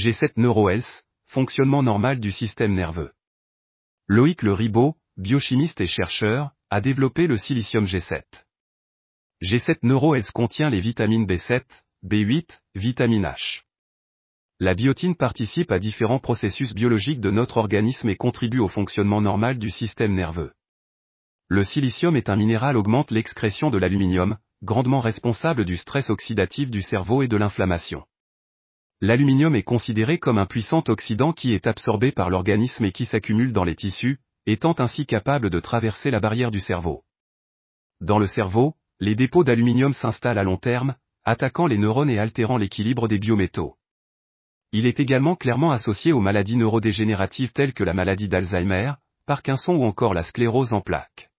G7 NeuroHealth, fonctionnement normal du système nerveux. Loïc Le Ribot, biochimiste et chercheur, a développé le silicium G7. G7 NeuroHealth contient les vitamines B7, B8, vitamine H. La biotine participe à différents processus biologiques de notre organisme et contribue au fonctionnement normal du système nerveux. Le silicium est un minéral augmente l'excrétion de l'aluminium, grandement responsable du stress oxydatif du cerveau et de l'inflammation. L'aluminium est considéré comme un puissant oxydant qui est absorbé par l'organisme et qui s'accumule dans les tissus, étant ainsi capable de traverser la barrière du cerveau. Dans le cerveau, les dépôts d'aluminium s'installent à long terme, attaquant les neurones et altérant l'équilibre des biométaux. Il est également clairement associé aux maladies neurodégénératives telles que la maladie d'Alzheimer, Parkinson ou encore la sclérose en plaques.